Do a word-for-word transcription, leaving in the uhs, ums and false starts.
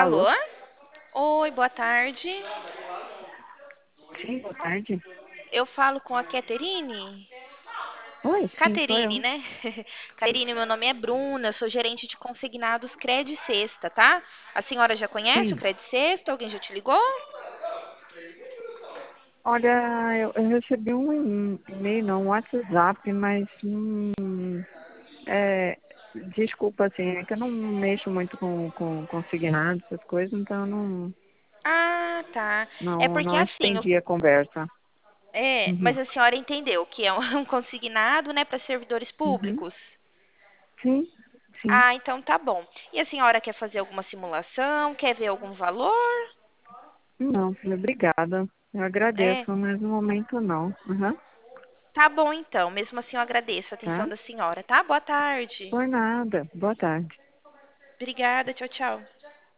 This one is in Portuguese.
Alô? Alô? Oi, boa tarde. Sim, boa tarde. Eu falo com a Caterine? Oi, sim, sou Caterine, eu. né? Caterine, meu nome é Bruna, sou gerente de consignados Cred Sexta, tá? A senhora já conhece o Sim. Cred Sexta? Alguém já te ligou? Olha, eu, eu recebi um e- e-mail, não, um WhatsApp, mas hum, é, desculpa, assim, é que eu não mexo muito com, com consignados, essas coisas, então eu não, Ah, tá. É não, porque não assim, o- estendi a conversa. é, Uhum, mas a senhora entendeu que é um um consignado, né, para servidores uhum. públicos. Sim, sim. Ah, então tá bom. E a senhora quer fazer alguma simulação? Quer ver algum valor? Não, filha, obrigada. Eu É, agradeço, mas no momento não. Uhum, tá bom então. Mesmo assim eu agradeço a atenção tá? da senhora, tá? Boa tarde. Por nada. Boa tarde. Obrigada, tchau, tchau.